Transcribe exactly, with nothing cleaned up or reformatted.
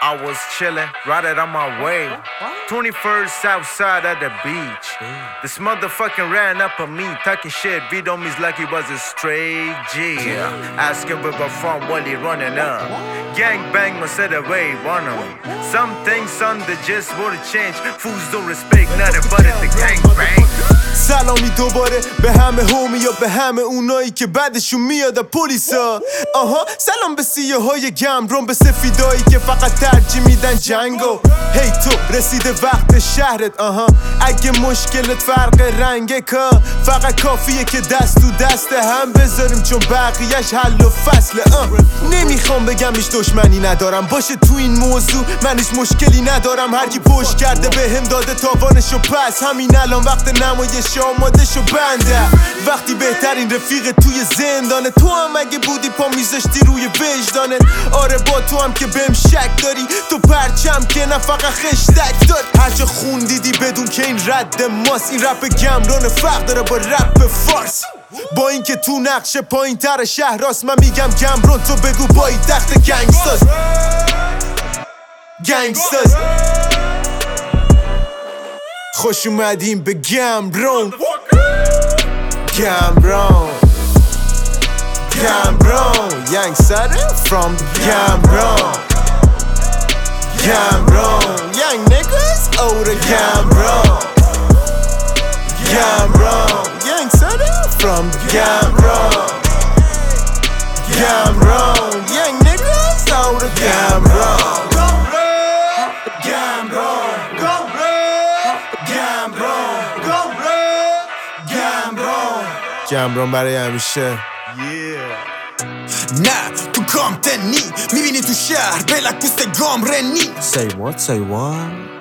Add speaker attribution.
Speaker 1: I was chillin', right out on my way. twenty-first outside at the beach. This motherfucking ran up on me, talking shit, beat on me's like he was a straight G. Asking where we're from, what he running up. Gang bang must set away, one of them. Some things on the just would've changed. Fools don't respect nothing but it, the gang bang.
Speaker 2: سلامی دوباره به همه هومی یا به همه اونایی که بعدشون میاد پلیسا. آها سلام به سیه های گمرون، به سفیدایی که فقط ترجیح میدن جنگو. هی تو رسیده وقت شهرت، آها اگه مشکلت فرق رنگه که فقط کافیه که دست تو دست هم بذاریم، چون بقیهش حل و فصله. نمیخوام بگم هیچ دشمنی ندارم، باشه تو این موضوع من هیچ مشکلی ندارم. هر کی پشت کرده به هم داده تاوانشو، پس همین الان وقت نمایش آماده شو بنده. وقتی بهترین رفیق توی زندانه، تو هم اگه بودی پا میذاشتی روی وجدانت. آره با تو هم که بهم شک داری، تو پرچم که نه فقط خشتک داد. هرچه خون دیدی بدون که این رد ماست، این رپ گمرون فرق داره با رپ فارس. با اینکه تو نقش پایین تر شهر راست، من میگم گمرون، تو بگو بایی تخت گنگستاز. گنگستاز خوش اومدیم به گمرون. گمرون گمرون Young Sudden from the Gambron. Gambron Young niggas oh the Gambron. Gambron Young Sudden from the Gambron. Gambron Young niggas oh the Gambron. گمرون برای همیشه. نه تو کامتنی میبینی تو شهر بلک پوست گامرنی. Say what? Say what?